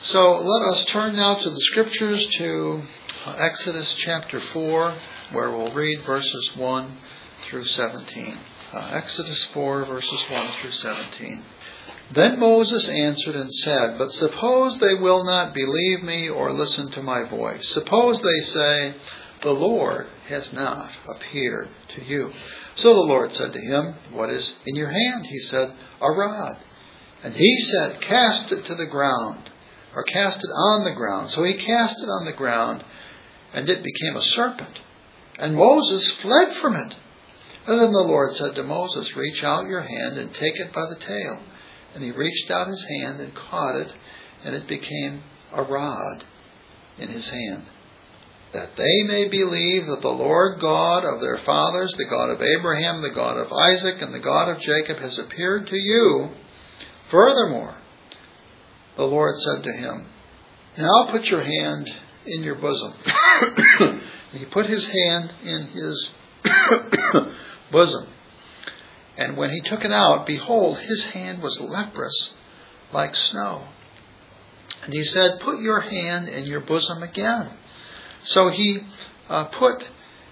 So let us turn now to the Scriptures, to Exodus chapter 4, where we'll read verses 1 through 17. Exodus 4, verses 1 through 17. Then Moses answered and said, "But suppose they will not believe me or listen to my voice. Suppose they say, 'The Lord has not appeared to you.' So the Lord said to him, 'What is in your hand?' He said, 'A rod.' And he said, 'Cast it to the ground,' or cast it on the ground. So he cast it on the ground, and it became a serpent. And Moses fled from it. And then the Lord said to Moses, 'Reach out your hand and take it by the tail.' And he reached out his hand and caught it, and it became a rod in his hand. That they may believe that the Lord God of their fathers, the God of Abraham, the God of Isaac, and the God of Jacob has appeared to you. Furthermore, the Lord said to him, 'Now put your hand in your bosom.' And he put his hand in his bosom. And when he took it out, behold, his hand was leprous like snow. And he said, 'Put your hand in your bosom again.' So he puts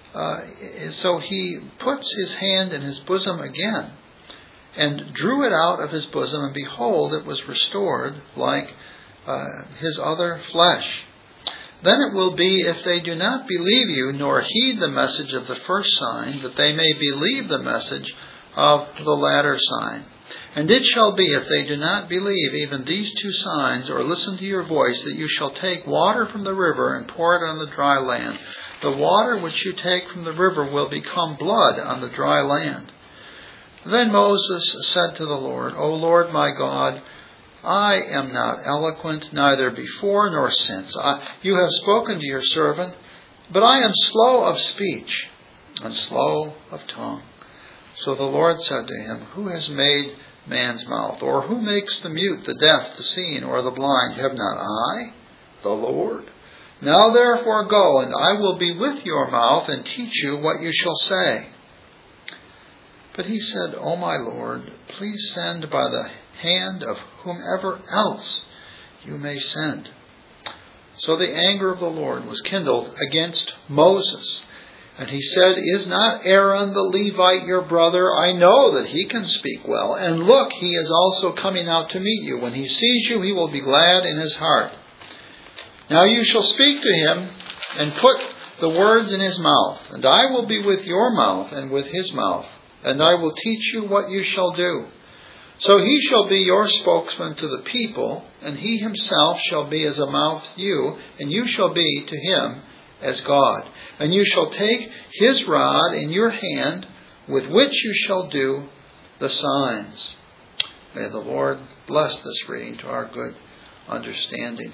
his hand in his bosom again, and drew it out of his bosom, and behold, it was restored like his other flesh. Then it will be, if they do not believe you, nor heed the message of the first sign, that they may believe the message of the latter sign. And it shall be, if they do not believe even these two signs, or listen to your voice, that you shall take water from the river and pour it on the dry land. The water which you take from the river will become blood on the dry land." Then Moses said to the Lord, "O Lord my God, I am not eloquent, neither before nor since. You have spoken to your servant, but I am slow of speech and slow of tongue." So the Lord said to him, "Who has made man's mouth? Or who makes the mute, the deaf, the seeing, or the blind? Have not I, the Lord? Now therefore go, and I will be with your mouth, and teach you what you shall say." But he said, "O my Lord, please send by the hand of whomever else you may send." So the anger of the Lord was kindled against Moses. And he said, "Is not Aaron the Levite your brother? I know that he can speak well. And look, he is also coming out to meet you. When he sees you, he will be glad in his heart. Now you shall speak to him and put the words in his mouth. And I will be with your mouth and with his mouth. And I will teach you what you shall do. So he shall be your spokesman to the people, and he himself shall be as a mouth to you, and you shall be to him as God. And you shall take his rod in your hand, with which you shall do the signs." May the Lord bless this reading to our good understanding.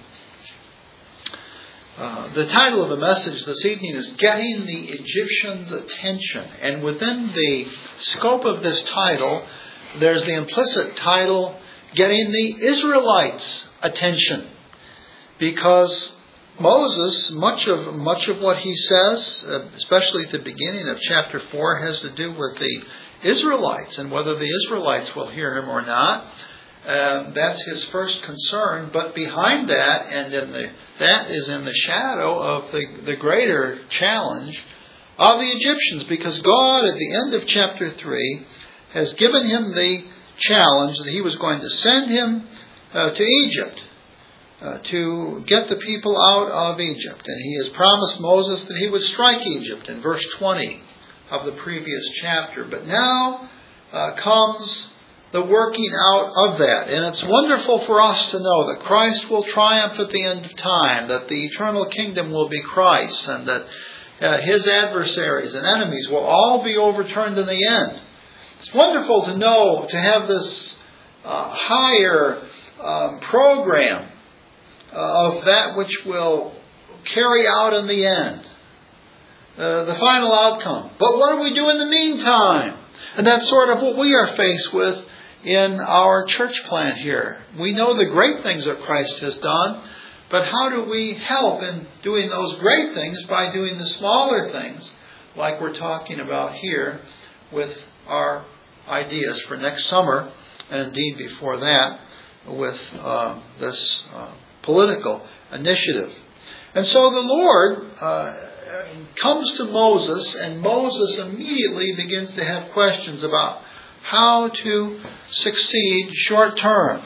The title of the message this evening is "Getting the Egyptians' Attention." And within the scope of this title, there's the implicit title, "Getting the Israelites' Attention." Because Moses, much of what he says, especially at the beginning of chapter 4, has to do with the Israelites and whether the Israelites will hear him or not. That's his first concern. But behind that, that is in the shadow of the greater challenge of the Egyptians, because God, at the end of chapter 3, has given him the challenge that he was going to send him to Egypt, to get the people out of Egypt. And he has promised Moses that he would strike Egypt in verse 20 of the previous chapter. But now comes the working out of that. And it's wonderful for us to know that Christ will triumph at the end of time, that the eternal kingdom will be Christ's, and that his adversaries and enemies will all be overturned in the end. It's wonderful to know, to have this higher program of that which will carry out in the end, the final outcome. But what do we do in the meantime? And that's sort of what we are faced with in our church plant here. We know the great things that Christ has done, but how do we help in doing those great things by doing the smaller things, like we're talking about here with our ideas for next summer, and indeed before that, with this political initiative. And so the Lord comes to Moses, and Moses immediately begins to have questions about how to succeed short term.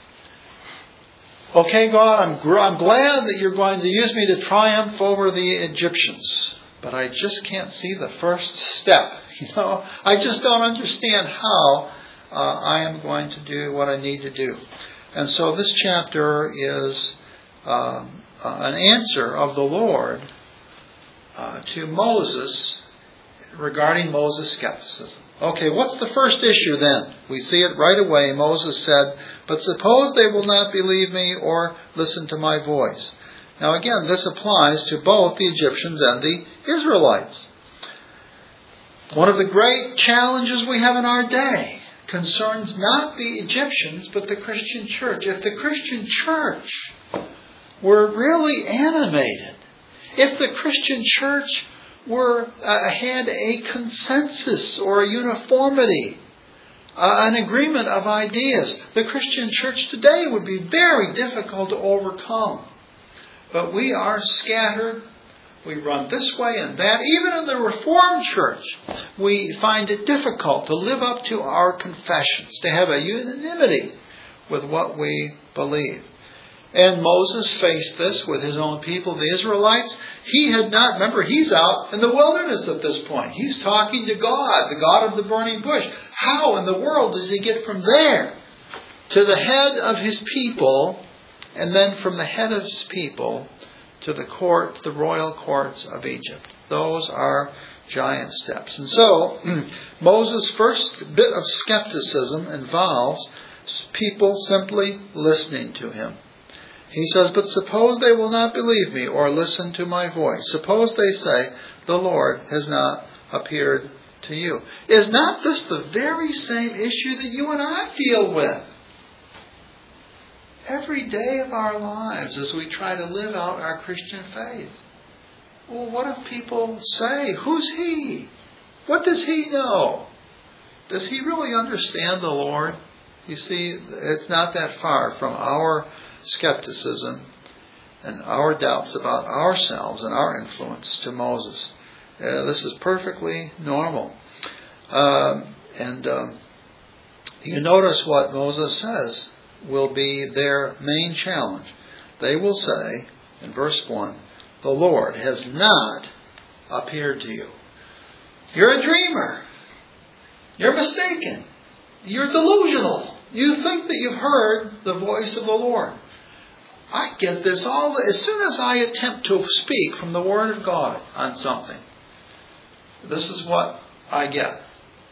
Okay, God, I'm glad that you're going to use me to triumph over the Egyptians, but I just can't see the first step. I just don't understand how I am going to do what I need to do. And so this chapter is an answer of the Lord to Moses regarding Moses' skepticism. Okay, what's the first issue then? We see it right away. Moses said, "But suppose they will not believe me or listen to my voice." Now again, this applies to both the Egyptians and the Israelites. One of the great challenges we have in our day concerns not the Egyptians, but the Christian church. If the Christian church were really animated, if the Christian church had a consensus or a uniformity, an agreement of ideas, the Christian church today would be very difficult to overcome. But we are scattered. We run this way and that. Even in the Reformed church, we find it difficult to live up to our confessions, to have a unanimity with what we believe. And Moses faced this with his own people, the Israelites. He had not, remember, he's out in the wilderness at this point. He's talking to God, the God of the burning bush. How in the world does he get from there to the head of his people, and then from the head of his people to the court, the royal courts of Egypt? Those are giant steps. And so, Moses' first bit of skepticism involves people simply listening to him. He says, "But suppose they will not believe me or listen to my voice. Suppose they say, the Lord has not appeared to you." Is not this the very same issue that you and I deal with every day of our lives as we try to live out our Christian faith? Well, what if people say, "Who's he? What does he know? Does he really understand the Lord?" You see, it's not that far from our skepticism and our doubts about ourselves and our influence to Moses. This is perfectly normal. You notice what Moses says will be their main challenge. They will say, in verse 1, "The Lord has not appeared to you." You're a dreamer. You're mistaken. You're delusional. You think that you've heard the voice of the Lord. I get this as soon as I attempt to speak from the Word of God on something. This is what I get.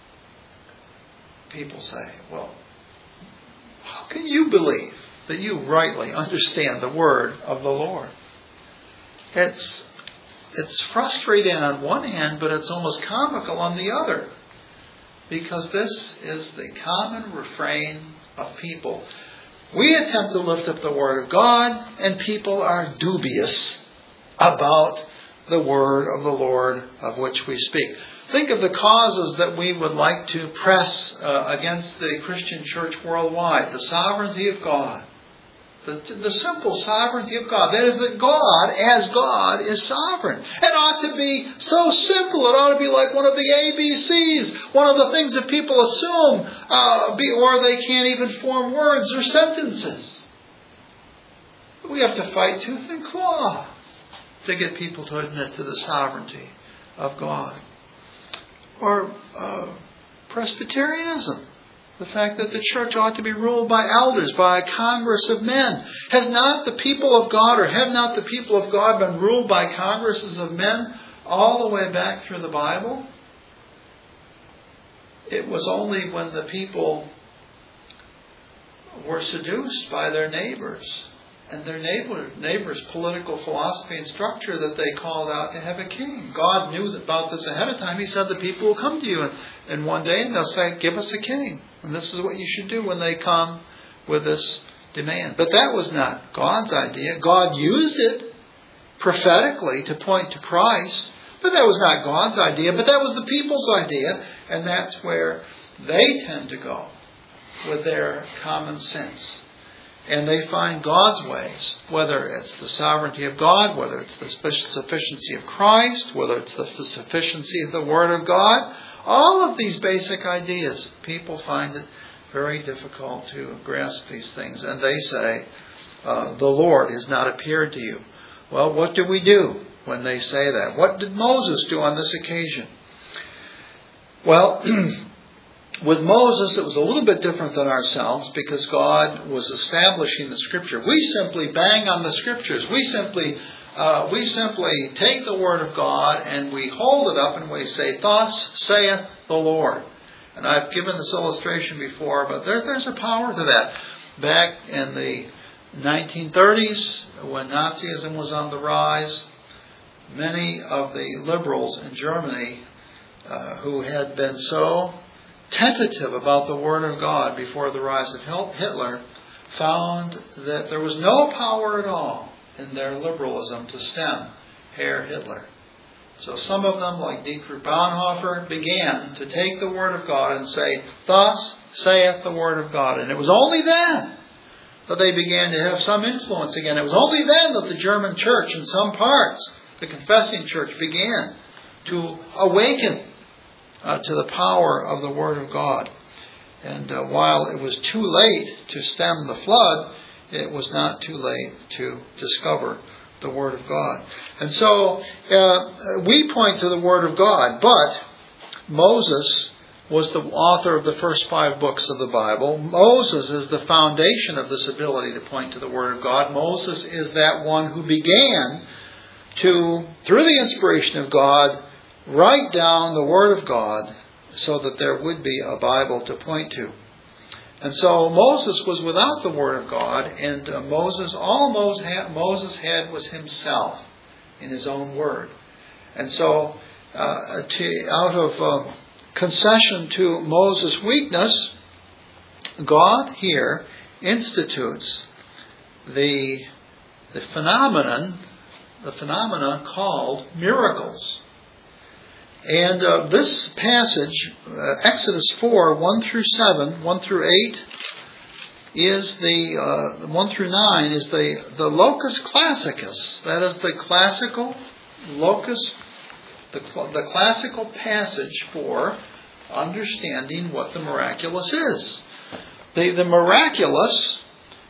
People say, "Well, how can you believe that you rightly understand the Word of the Lord?" It's frustrating on one hand, but it's almost comical on the other. Because this is the common refrain of people. We attempt to lift up the Word of God, and people are dubious about the Word of the Lord of which we speak. Think of the causes that we would like to press against the Christian church worldwide. The sovereignty of God. The simple sovereignty of God. That is that God, as God, is sovereign. It ought to be so simple. It ought to be like one of the ABCs. One of the things that people assume, or they can't even form words or sentences. We have to fight tooth and claw to get people to admit to the sovereignty of God. Or Presbyterianism. The fact that the church ought to be ruled by elders, by a congress of men. Has not the people of God, or have not the people of God been ruled by congresses of men all the way back through the Bible? It was only when the people were seduced by their neighbors and their neighbors' political philosophy and structure that they called out to have a king. God knew about this ahead of time. He said the people will come to you in one day and they'll say, "Give us a king." And this is what you should do when they come with this demand. But that was not God's idea. God used it prophetically to point to Christ. But that was not God's idea. But that was the people's idea. And that's where they tend to go with their common sense. and they find God's ways, whether it's the sovereignty of God, whether it's the sufficiency of Christ, whether it's the sufficiency of the Word of God. All of these basic ideas, people find it very difficult to grasp these things. And they say, the Lord has not appeared to you. Well, what do we do when they say that? What did Moses do on this occasion? Well, with Moses, it was a little bit different than ourselves because God was establishing the Scripture. We simply bang on the Scriptures. We simply take the Word of God and we hold it up and we say, "Thus saith the Lord." And I've given this illustration before, but there's a power to that. Back in the 1930s, when Nazism was on the rise, many of the liberals in Germany who had been so tentative about the Word of God before the rise of Hitler found that there was no power at all in their liberalism to stem Herr Hitler. So some of them, like Dietrich Bonhoeffer, began to take the Word of God and say, "Thus saith the Word of God." And it was only then that they began to have some influence again. It was only then that the German church in some parts, the confessing church, began to awaken to the power of the Word of God. And while it was too late to stem the flood, it was not too late to discover the Word of God. And so we point to the Word of God, but Moses was the author of the first 5 books of the Bible. Moses is the foundation of this ability to point to the Word of God. Moses is that one who began to, through the inspiration of God, write down the Word of God so that there would be a Bible to point to. And so Moses was without the Word of God, and all Moses had was himself in his own word. And so out of concession to Moses' weakness, God here institutes the phenomenon called miracles. And this passage, Exodus 4, 1 through 7, 1 through 8, is 1 through 9 is the locus classicus. That is the classical locus, the classical passage for understanding what the miraculous is. The miraculous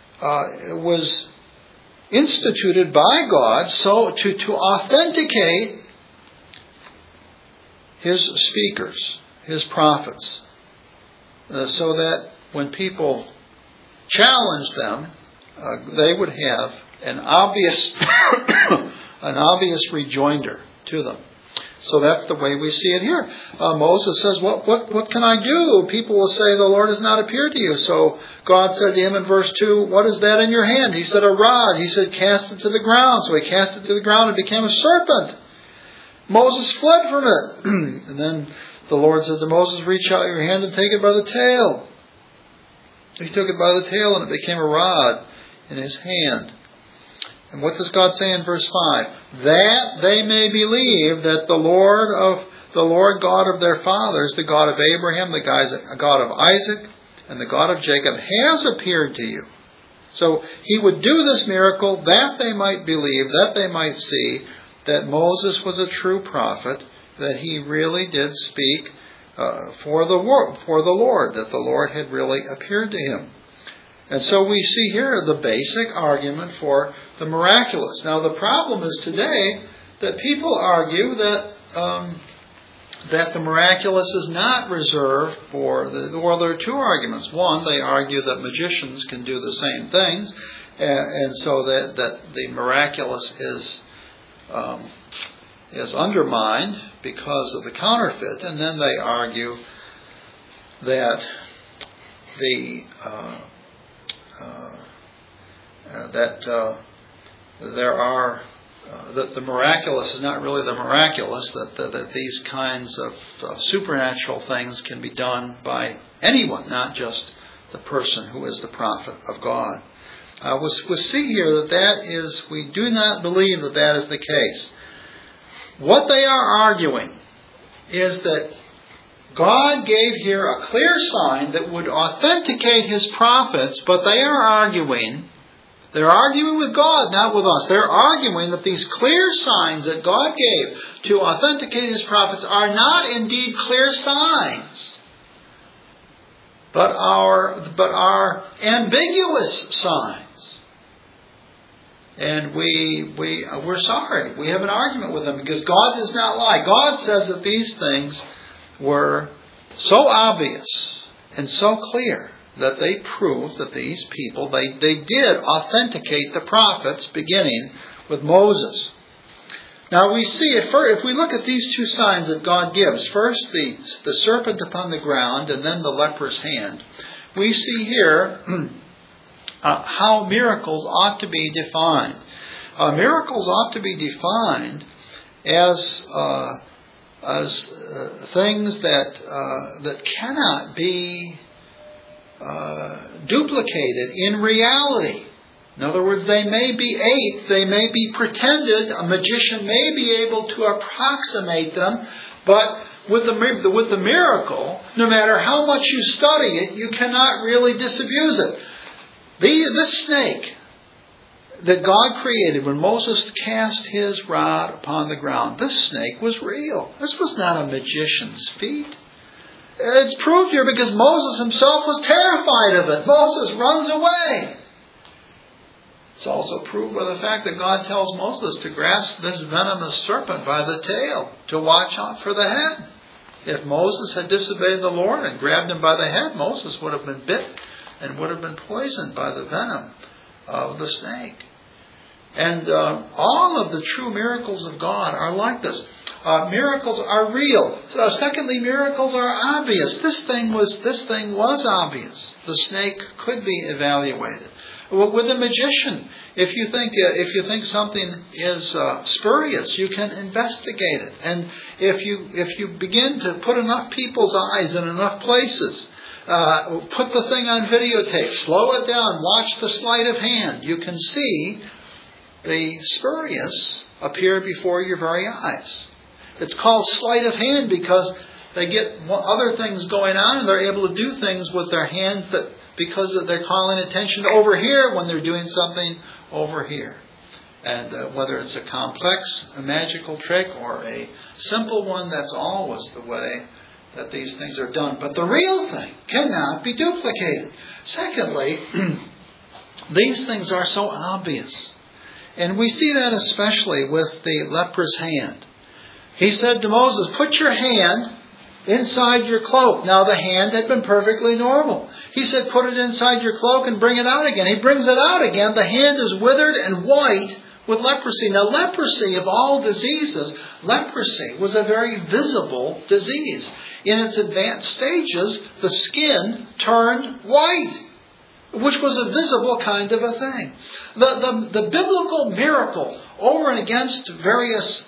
was instituted by God so to authenticate His speakers, His prophets, so that when people challenged them, they would have an obvious rejoinder to them. So that's the way we see it here. Moses says, what can I do? People will say, the Lord has not appeared to you. So God said to him in verse 2, what is that in your hand? He said, a rod. He said, cast it to the ground. So he cast it to the ground and it became a serpent. Moses fled from it. And then the Lord said to Moses, reach out your hand and take it by the tail. He took it by the tail and it became a rod in his hand. And what does God say in verse 5? That they may believe that the Lord God of their fathers, the God of Abraham, the God of Isaac, and the God of Jacob has appeared to you. So he would do this miracle that they might believe, that they might see that Moses was a true prophet, that he really did speak for the Lord, that the Lord had really appeared to him. And so we see here the basic argument for the miraculous. Now the problem is today that people argue that the miraculous is not reserved for well, there are two arguments. One, they argue that magicians can do the same things, and so that the miraculous is undermined because of the counterfeit. And then they argue that that the miraculous is not really the miraculous, that these kinds of supernatural things can be done by anyone, not just the person who is the prophet of God. We see here that we do not believe that is the case. What they are arguing is that God gave here a clear sign that would authenticate His prophets, but they are arguing. They're arguing with God, not with us. They're arguing that these clear signs that God gave to authenticate His prophets are not indeed clear signs, but are ambiguous signs. And we're sorry. We have an argument with them because God does not lie. God says that these things were so obvious and so clear that they proved that these people, they did authenticate the prophets, beginning with Moses. Now we see, if we look at these two signs that God gives, first the serpent upon the ground and then the leper's hand, we see here how miracles ought to be defined. Miracles ought to be defined as things that cannot be duplicated in reality. In other words, they may be aped, they may be pretended, a magician may be able to approximate them, but with the miracle, no matter how much you study it, you cannot really disabuse it. This snake that God created when Moses cast his rod upon the ground, this snake was real. This was not a magician's feat. It's proved here because Moses himself was terrified of it. Moses runs away. It's also proved by the fact that God tells Moses to grasp this venomous serpent by the tail, to watch out for the head. If Moses had disobeyed the Lord and grabbed him by the head, Moses would have been bit and would have been poisoned by the venom of the snake. And all of the true miracles of God are like this. Miracles are real. Secondly, miracles are obvious. This thing was obvious. The snake could be evaluated. With a magician, if you think something is spurious, you can investigate it. And if you begin to put enough people's eyes in enough places, put the thing on videotape, slow it down, watch the sleight of hand, you can see the spurious appear before your very eyes. It's called sleight of hand because they get other things going on and they're able to do things with their hands that because they're calling attention over here when they're doing something over here. And whether it's a complex, a magical trick, or a simple one, that's always the way that these things are done. But the real thing cannot be duplicated. Secondly, these things are so obvious. And we see that especially with the leper's hand. He said to Moses, put your hand inside your cloak. Now the hand had been perfectly normal. He said, put it inside your cloak and bring it out again. He brings it out again. The hand is withered and white with leprosy. Now leprosy, of all diseases, leprosy was a very visible disease. In its advanced stages, the skin turned white, which was a visible kind of a thing. The biblical miracle over and against various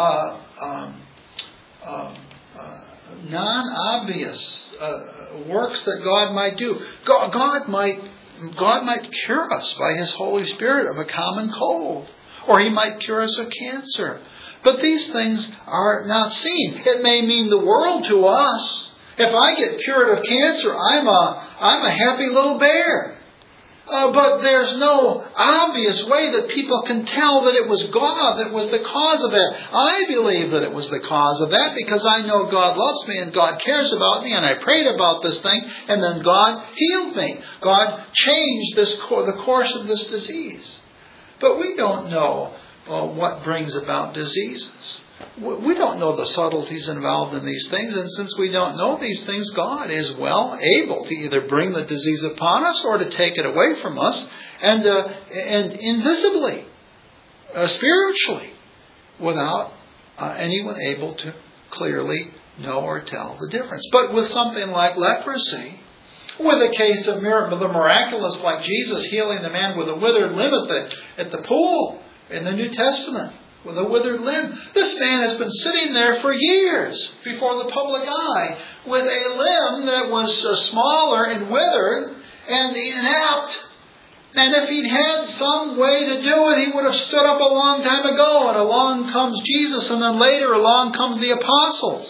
non-obvious works that God might do. God might cure us by His Holy Spirit of a common cold, or He might cure us of cancer. But these things are not seen. It may mean the world to us. If I get cured of cancer, I'm a happy little bear. But there's no obvious way that people can tell that it was God that was the cause of that. I believe that it was the cause of that because I know God loves me and God cares about me and I prayed about this thing and then God healed me. God changed the course of this disease. But we don't know what brings about diseases. We don't know the subtleties involved in these things, and since we don't know these things, God is well able to either bring the disease upon us or to take it away from us, and invisibly, spiritually, without anyone able to clearly know or tell the difference. But with something like leprosy, with a case of the miraculous like Jesus healing the man with a withered limb at the pool in the New Testament, with a withered limb. This man has been sitting there for years before the public eye with a limb that was smaller and withered and inept. And if he'd had some way to do it, he would have stood up a long time ago. And along comes Jesus, and then later along comes the apostles.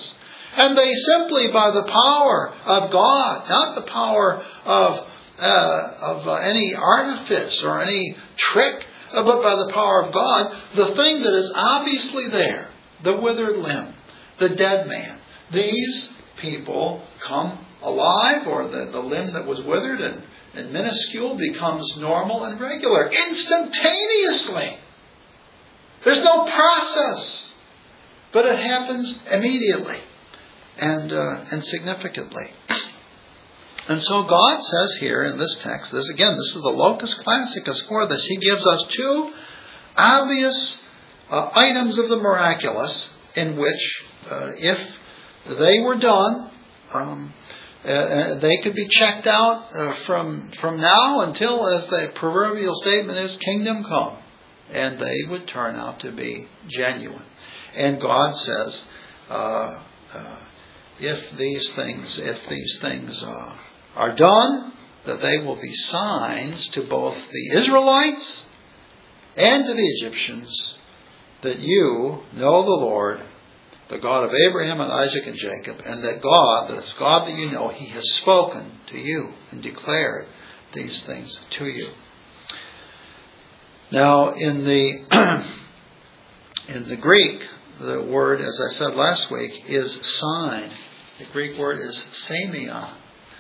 And they simply, by the power of God, not the power of any artifice or any trick, but by the power of God, the thing that is obviously there, the withered limb, the dead man, these people come alive, or the limb that was withered and minuscule becomes normal and regular instantaneously. There's no process, but it happens immediately and significantly. And so God says here in this text, this is the locus classicus for this. He gives us two obvious items of the miraculous in which, if they were done, they could be checked out from now until, as the proverbial statement is, kingdom come. And they would turn out to be genuine. And God says, if these things are done, that they will be signs to both the Israelites and to the Egyptians that you know the Lord, the God of Abraham and Isaac and Jacob, and that this God that you know, He has spoken to you and declared these things to you. Now, in the Greek, the word, as I said last week, is sign. The Greek word is semeion.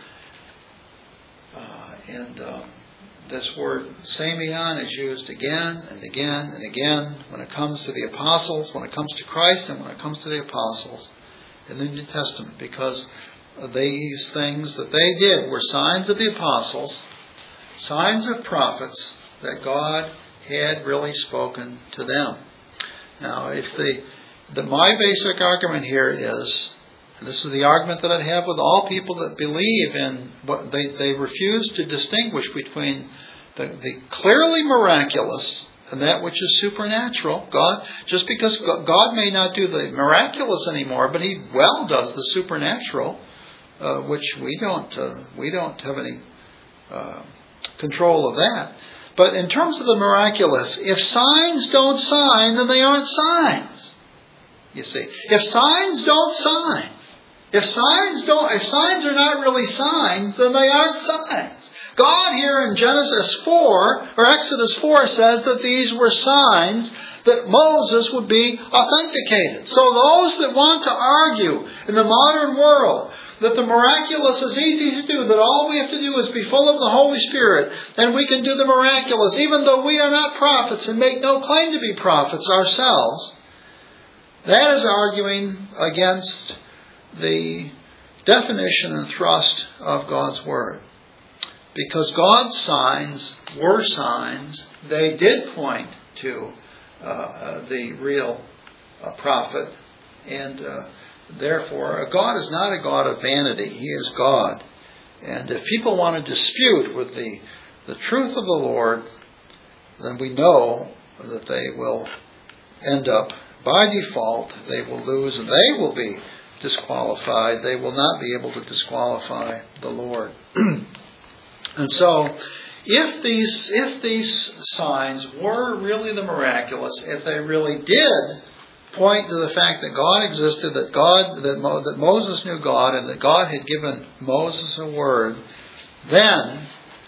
This word semeion is used again and again and again when it comes to the apostles, when it comes to Christ, and when it comes to the apostles in the New Testament, because these things that they did were signs of the apostles, signs of prophets that God had really spoken to them. Now, my basic argument here is, and this is the argument that I have with all people that believe in what they refuse to distinguish between the clearly miraculous and that which is supernatural. God, just because God may not do the miraculous anymore, but He well does the supernatural, which we don't have any control of that. But in terms of the miraculous, if signs don't sign, then they aren't signs. You see, if signs don't sign, if signs are not really signs, then they aren't signs. God here in Exodus 4 says that these were signs that Moses would be authenticated. So those that want to argue in the modern world that the miraculous is easy to do, that all we have to do is be full of the Holy Spirit, and we can do the miraculous, even though we are not prophets and make no claim to be prophets ourselves, that is arguing against the definition and thrust of God's Word. Because God's signs were signs, they did point to the real prophet, and therefore, God is not a God of vanity. He is God. And if people want to dispute with the truth of the Lord, then we know that they will end up, by default, they will lose and they will be disqualified. They will not be able to disqualify the Lord. And so, if these signs were really the miraculous, if they really did point to the fact that God existed, that Moses knew God, and that God had given Moses a word, then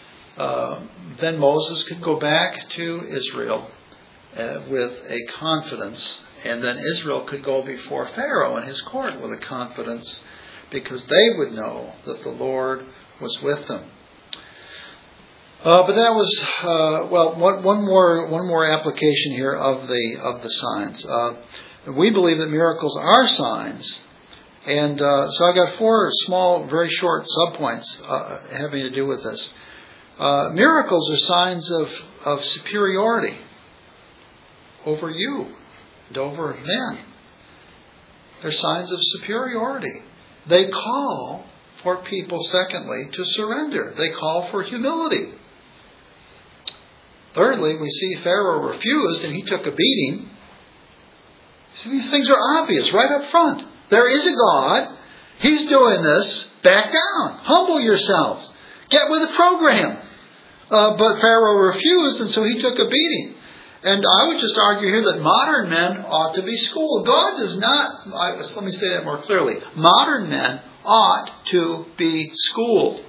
Moses could go back to Israel with a confidence, and then Israel could go before Pharaoh and his court with a confidence, because they would know that the Lord was with them. But that was one more application here of the signs. We believe that miracles are signs, and so I've got 4 small, very short subpoints having to do with this. Miracles are signs of superiority over you and over men. They're signs of superiority. They call for people, secondly, to surrender. They call for humility. Thirdly, we see Pharaoh refused and he took a beating. See, these things are obvious right up front. There is a God. He's doing this. Back down. Humble yourselves. Get with the program. But Pharaoh refused, and so he took a beating. And I would just argue here that modern men ought to be schooled. God does not, let me say that more clearly. Modern men ought to be schooled.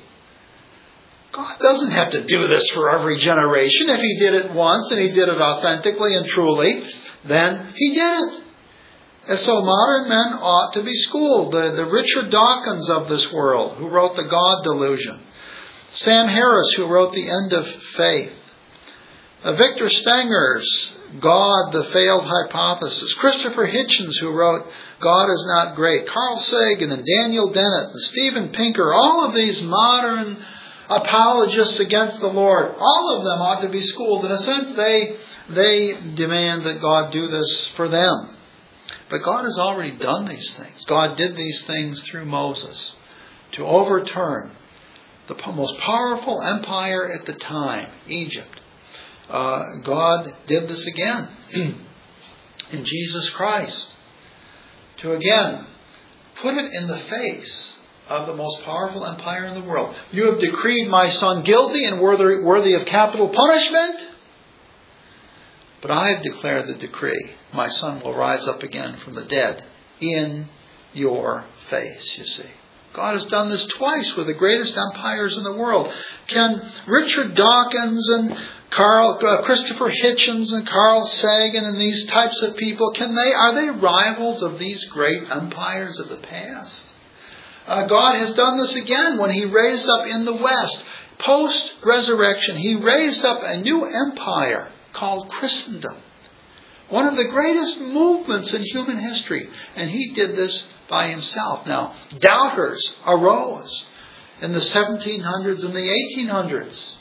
God doesn't have to do this for every generation. If He did it once and He did it authentically and truly, then He did it. And so modern men ought to be schooled. The Richard Dawkins of this world, who wrote The God Delusion. Sam Harris, who wrote The End of Faith. Victor Stenger's God, the Failed Hypothesis. Christopher Hitchens, who wrote God is Not Great. Carl Sagan and Daniel Dennett and Steven Pinker. All of these modern apologists against the Lord. All of them ought to be schooled. In a sense, they demand that God do this for them. But God has already done these things. God did these things through Moses to overturn the most powerful empire at the time, Egypt. God did this again in Jesus Christ to again put it in the face of the most powerful empire in the world. You have decreed my son guilty and worthy of capital punishment, but I have declared the decree. My son will rise up again from the dead in your face, you see. God has done this twice with the greatest empires in the world. Can Richard Dawkins and Christopher Hitchens and Carl Sagan and these types of people, are they rivals of these great empires of the past? God has done this again when He raised up in the West. Post-resurrection, He raised up a new empire called Christendom. One of the greatest movements in human history. And He did this by Himself. Now, doubters arose in the 1700s and the 1800s.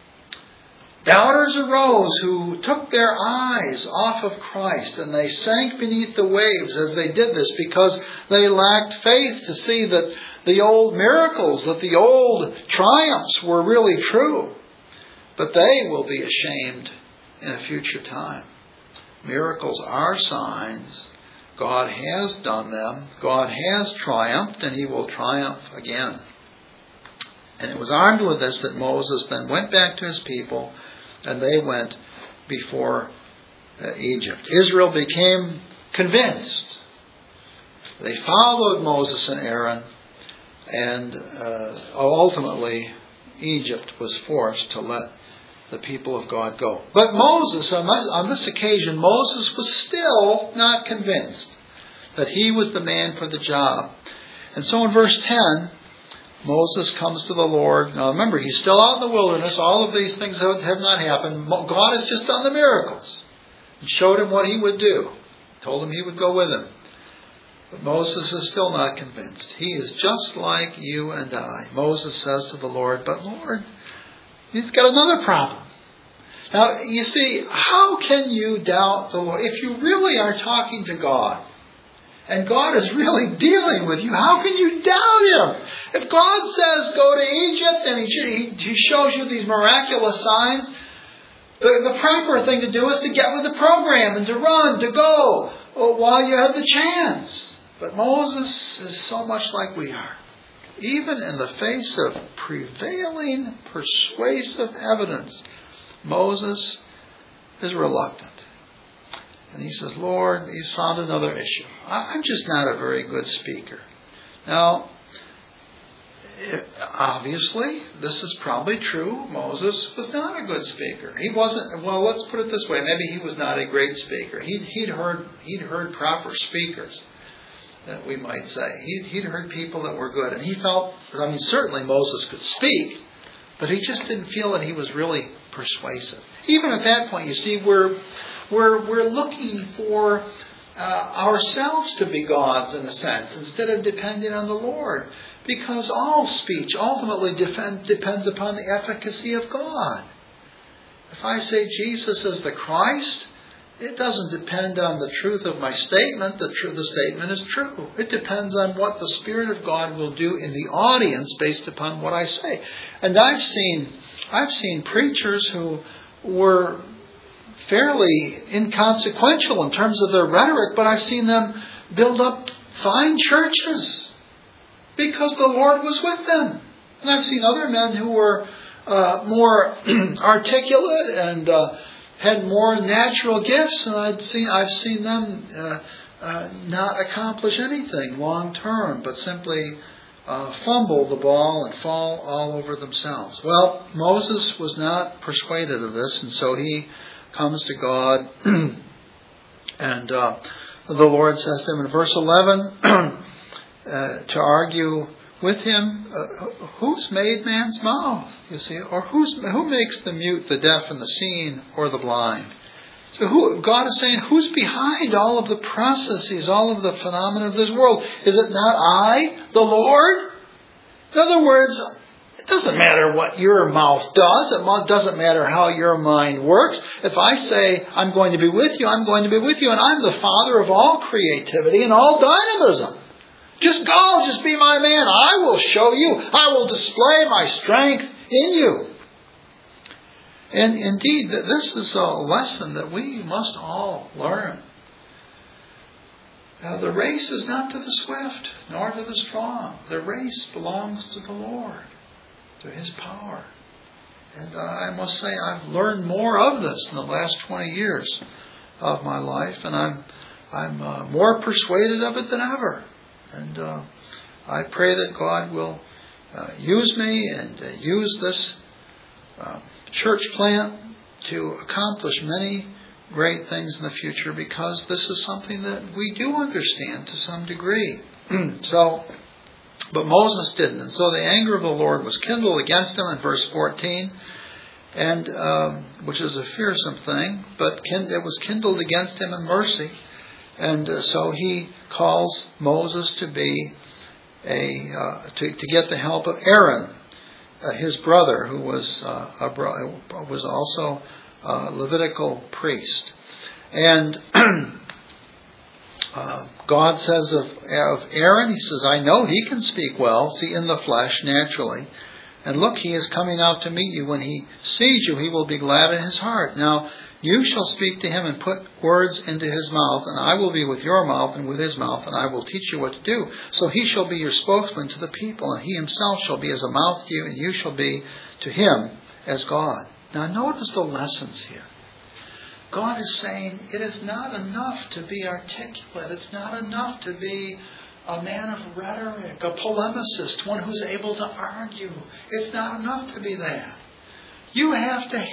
Doubters arose who took their eyes off of Christ and they sank beneath the waves as they did this because they lacked faith to see that the old miracles, that the old triumphs were really true. But they will be ashamed in a future time. Miracles are signs. God has done them. God has triumphed, and He will triumph again. And it was armed with this that Moses then went back to his people, and they went before Egypt. Israel became convinced. They followed Moses and Aaron, and ultimately Egypt was forced to let the people of God go. But Moses, on this occasion, Moses was still not convinced that he was the man for the job. And so in verse 10, Moses comes to the Lord. Now remember, he's still out in the wilderness. All of these things have not happened. God has just done the miracles and showed him what He would do. Told him He would go with him. But Moses is still not convinced. He is just like you and I. Moses says to the Lord, but Lord, He's got another problem. Now, you see, how can you doubt the Lord? If you really are talking to God, and God is really dealing with you, how can you doubt Him? If God says go to Egypt and He shows you these miraculous signs, the proper thing to do is to get with the program and to run, to go, while you have the chance. But Moses is so much like we are. Even in the face of prevailing, persuasive evidence, Moses is reluctant. And he says, Lord, He's found another issue. I'm just not a very good speaker. Now, obviously, this is probably true. Moses was not a good speaker. He wasn't, well, let's put it this way. Maybe he was not a great speaker. He'd heard proper speakers, that we might say. He'd heard people that were good. And he felt, certainly Moses could speak, but he just didn't feel that he was really persuasive. Even at that point, you see, we're looking for ourselves to be gods in a sense, instead of depending on the Lord. Because all speech ultimately depends upon the efficacy of God. If I say Jesus is the Christ, it doesn't depend on the truth of my statement. The statement is true. It depends on what the Spirit of God will do in the audience based upon what I say. And I've seen preachers who were fairly inconsequential in terms of their rhetoric, but I've seen them build up fine churches because the Lord was with them. And I've seen other men who were more articulate and had more natural gifts, and I've seen them not accomplish anything long term, but simply fumble the ball and fall all over themselves. Well, Moses was not persuaded of this, and so he comes to God, and the Lord says to him in verse 11 to argue with him, who's made man's mouth? You see, or who makes the mute, the deaf, and the seeing, or the blind? So God is saying, who's behind all of the processes, all of the phenomena of this world? Is it not I, the Lord? In other words, it doesn't matter what your mouth does. It doesn't matter how your mind works. If I say, I'm going to be with you, I'm going to be with you. And I'm the Father of all creativity and all dynamism. Just go, just be my man. I will show you. I will display my strength in you. And indeed, this is a lesson that we must all learn. The race is not to the swift, nor to the strong. The race belongs to the Lord, to His power. And I must say, I've learned more of this in the last 20 years of my life, and I'm more persuaded of it than ever. And I pray that God will use me and use this church plant to accomplish many great things in the future, because this is something that we do understand to some degree. But Moses didn't, and so the anger of the Lord was kindled against him in verse 14, and which is a fearsome thing, but it was kindled against him in mercy, and so he calls Moses to be to get the help of Aaron, his brother, who was also a Levitical priest. And God says of Aaron, He says, I know he can speak well, see, in the flesh, naturally. And look, he is coming out to meet you. When he sees you, he will be glad in his heart. Now, you shall speak to him and put words into his mouth, and I will be with your mouth and with his mouth, and I will teach you what to do. So he shall be your spokesman to the people, and he himself shall be as a mouth to you, and you shall be to him as God. Now notice the lessons here. God is saying it is not enough to be articulate. It's not enough to be a man of rhetoric, a polemicist, one who's able to argue. It's not enough to be that. You have to,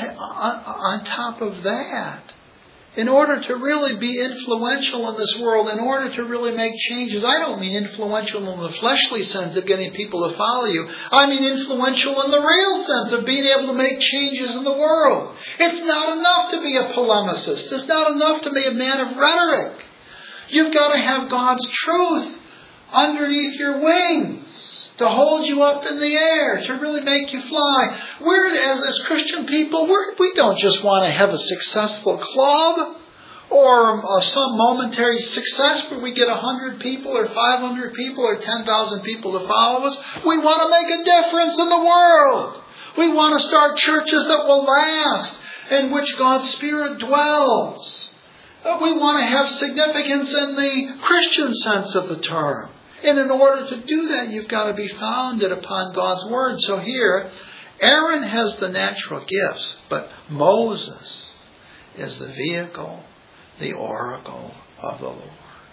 on top of that, in order to really be influential in this world, in order to really make changes. I don't mean influential in the fleshly sense of getting people to follow you. I mean influential in the real sense of being able to make changes in the world. It's not enough to be a polemicist. It's not enough to be a man of rhetoric. You've got to have God's truth underneath your wings to hold you up in the air, to really make you fly. We're, as Christian people, we don't just want to have a successful club or some momentary success where we get 100 people or 500 people or 10,000 people to follow us. We want to make a difference in the world. We want to start churches that will last, in which God's Spirit dwells. We want to have significance in the Christian sense of the term. And in order to do that, you've got to be founded upon God's Word. So here, Aaron has the natural gifts, but Moses is the vehicle, the oracle of the Lord.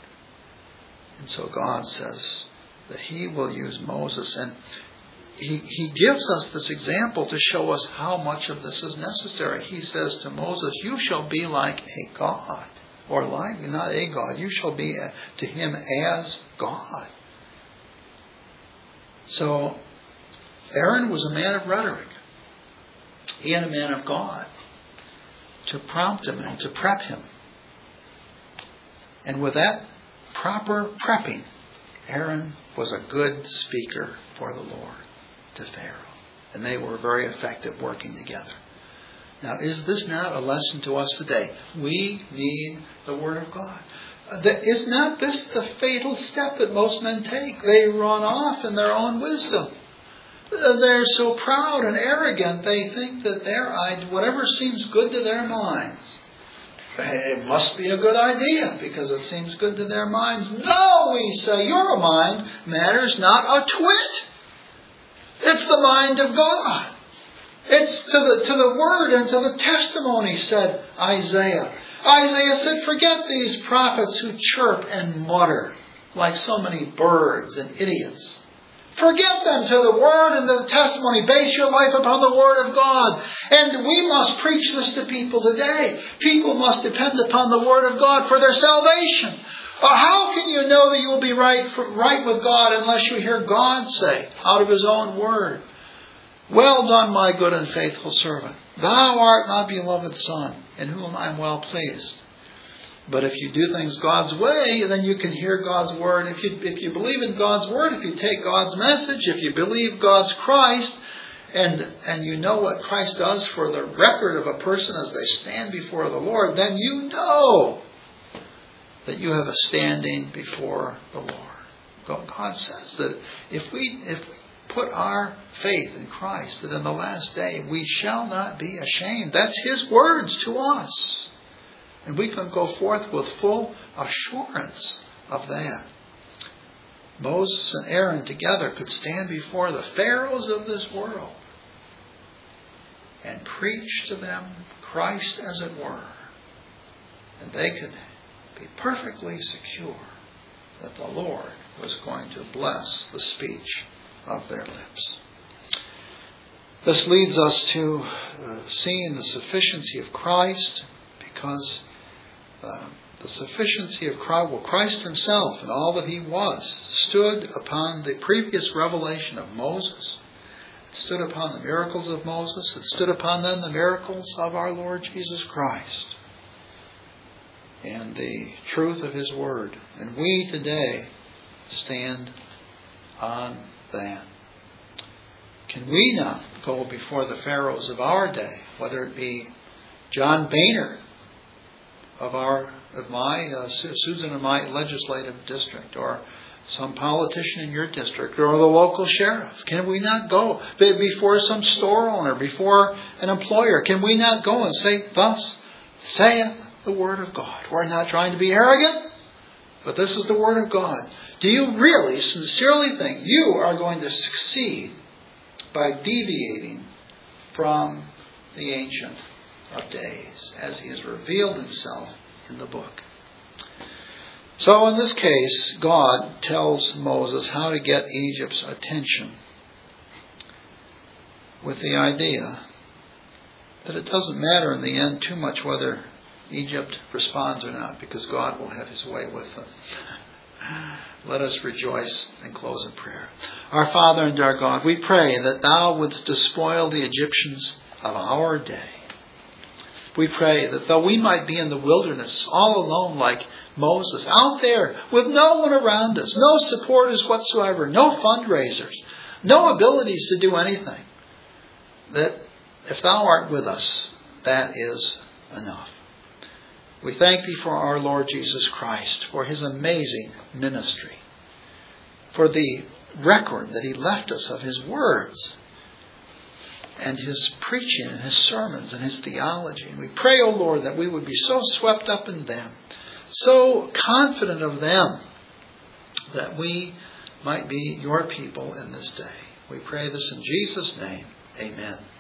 And so God says that He will use Moses. And He gives us this example to show us how much of this is necessary. He says to Moses, you shall be like a God. Or like, not a God. You shall be to him as God. So, Aaron was a man of rhetoric. He had a man of God to prompt him and to prep him. And with that proper prepping, Aaron was a good speaker for the Lord to Pharaoh. And they were very effective working together. Now, is this not a lesson to us today? We need the Word of God. Is not this the fatal step that most men take? They run off in their own wisdom. They're so proud and arrogant, they think that whatever seems good to their minds, it must be a good idea because it seems good to their minds. No, we say, your mind matters not a twit. It's the mind of God. It's to the word and to the testimony, said Isaiah. Isaiah said, forget these prophets who chirp and mutter like so many birds and idiots. Forget them to the word and the testimony. Base your life upon the word of God. And we must preach this to people today. People must depend upon the word of God for their salvation. How can you know that you will be right with God unless you hear God say out of His own word, well done, my good and faithful servant. Thou art my beloved Son, in whom I am well pleased. But if you do things God's way, then you can hear God's word. If you believe in God's word, if you take God's message, if you believe God's Christ, and you know what Christ does for the record of a person as they stand before the Lord, then you know that you have a standing before the Lord. God says that if we put our faith in Christ, that in the last day we shall not be ashamed. That's His words to us. And we can go forth with full assurance of that. Moses and Aaron together could stand before the pharaohs of this world and preach to them Christ as it were. And they could be perfectly secure that the Lord was going to bless the speech of their lips. This leads us to seeing the sufficiency of Christ, because the sufficiency of Christ, well, Christ Himself and all that He was, stood upon the previous revelation of Moses. It stood upon the miracles of Moses. It stood upon then the miracles of our Lord Jesus Christ and the truth of His word. And we today stand on that. Can we not go before the pharaohs of our day, whether it be John Boehner of my Susan and my legislative district, or some politician in your district, or the local sheriff? Can we not go before some store owner, before an employer? Can we not go and say, thus saith the word of God? We're not trying to be arrogant, but this is the word of God. Do you really sincerely think you are going to succeed by deviating from the Ancient of Days as He has revealed Himself in the book? So in this case, God tells Moses how to get Egypt's attention, with the idea that it doesn't matter in the end too much whether Egypt responds or not, because God will have His way with them. Let us rejoice and close in prayer. Our Father and our God, we pray that Thou wouldst despoil the Egyptians of our day. We pray that though we might be in the wilderness all alone like Moses, out there with no one around us, no supporters whatsoever, no fundraisers, no abilities to do anything, that if Thou art with us, that is enough. We thank Thee for our Lord Jesus Christ, for His amazing ministry, for the record that He left us of His words and His preaching and His sermons and His theology. And we pray, O Lord, that we would be so swept up in them, so confident of them, that we might be Your people in this day. We pray this in Jesus' name. Amen.